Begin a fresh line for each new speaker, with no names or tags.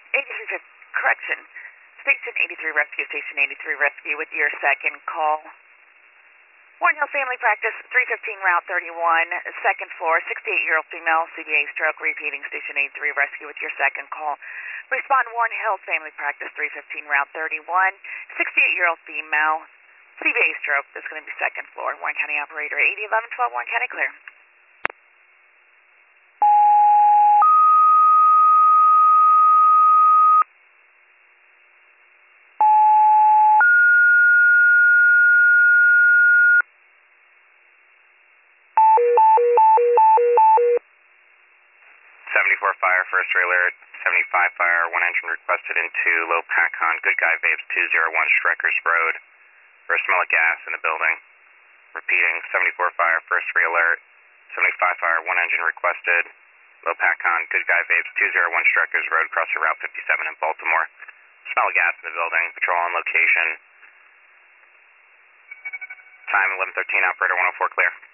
83, correction. Station 83 Rescue, Station 83 Rescue with your second call. Warren Hill Family Practice, 315 Route 31, second floor, 68-year-old female, CBA stroke, repeating Station 83 Rescue with your second call. Respond Warren Hill Family Practice, 315 Route 31, 68-year-old female, CBA stroke. That's going to be second floor. Warren County Operator 801112, Warren County clear.
74 fire, first alert. 75 fire, one engine requested into Low Pacon, Good Guy Vapes 201 Streckers Road. For a smell of gas in the building. Repeating, 74 fire, first alert. 75 fire, one engine requested. Low Pacon, Good Guy Vapes 201 Streckers Road, crossing Route 57 in Baltimore. Smell of gas in the building, patrol on location. Time 11:13, operator 104 clear.